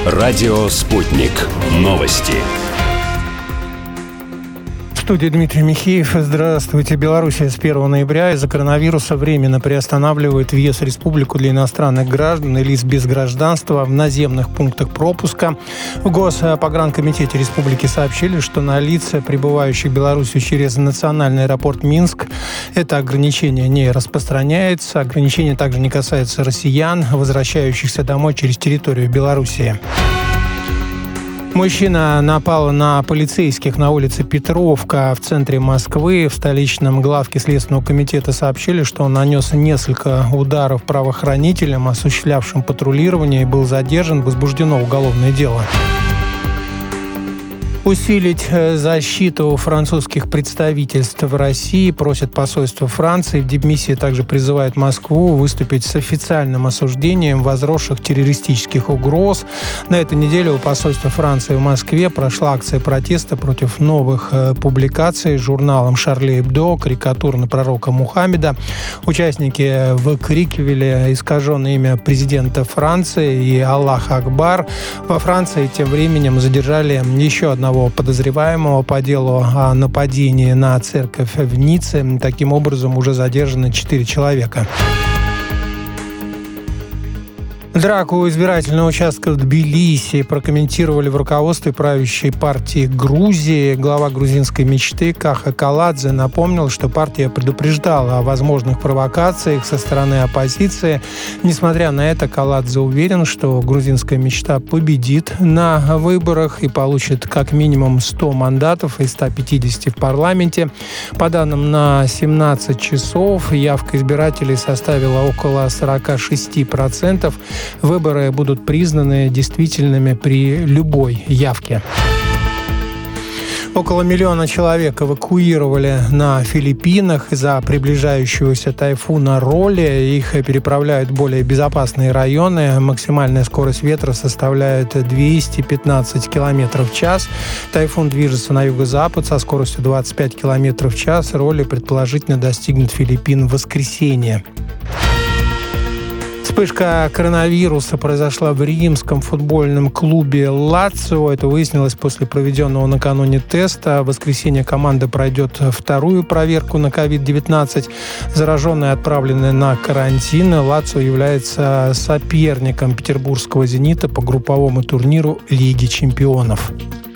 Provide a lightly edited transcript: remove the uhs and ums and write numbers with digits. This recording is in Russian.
Радио «Спутник». Новости. В студии Дмитрий Михеев. Здравствуйте. Белоруссия с 1 ноября из-за коронавируса временно приостанавливает въезд в республику для иностранных граждан и лиц без гражданства в наземных пунктах пропуска. В Госпогранкомитете республики сообщили, что на лиц, прибывающих в Белоруссию через национальный аэропорт Минск, это ограничение не распространяется. Ограничение также не касается россиян, возвращающихся домой через территорию Белоруссии. Мужчина напал на полицейских на улице Петровка в центре Москвы. В столичном главке Следственного комитета сообщили, что он нанес несколько ударов правоохранителям, осуществлявшим патрулирование, и был задержан. Возбуждено уголовное дело. Усилить защиту французских представительств в России просит посольство Франции. В дипмиссии также призывает Москву выступить с официальным осуждением возросших террористических угроз. На этой неделе у посольства Франции в Москве прошла акция протеста против новых публикаций журналом «Шарли Эбдо», карикатур на пророка Мухаммеда. Участники выкрикивали искаженное имя президента Франции и «Аллах Акбар». Во Франции тем временем задержали еще одного подозреваемого по делу о нападении на церковь в Ницце. Таким образом, уже задержаны 4 человека. Драку у избирательного участка в Тбилиси прокомментировали в руководстве правящей партии Грузии. Глава грузинской мечты Каха Каладзе напомнил, что партия предупреждала о возможных провокациях со стороны оппозиции. Несмотря на это, Каладзе уверен, что грузинская мечта победит на выборах и получит как минимум 100 мандатов из 150 в парламенте. По данным на 17 часов, явка избирателей составила около 46%. Выборы будут признаны действительными при любой явке. Около 1 миллиона человек эвакуировали на Филиппинах из-за приближающегося тайфуна Роли. Их переправляют в более безопасные районы. Максимальная скорость ветра составляет 215 км в час. Тайфун движется на юго-запад со скоростью 25 км в час. Роли предположительно достигнет Филиппин в воскресенье. Вспышка коронавируса произошла в римском футбольном клубе «Лацио». Это выяснилось после проведенного накануне теста. В воскресенье команда пройдет вторую проверку на COVID-19. Зараженные отправлены на карантин. «Лацио» является соперником петербургского «Зенита» по групповому турниру Лиги чемпионов.